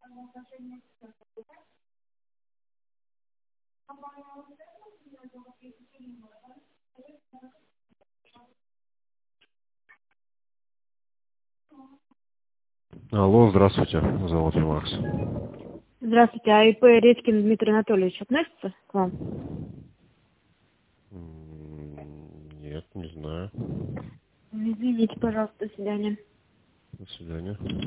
Алло, здравствуйте, зовут меня Макс. Здравствуйте, а ИП Редькин Дмитрий Анатольевич относится к вам? Нет, не знаю. Извините, пожалуйста, до свидания. До свидания.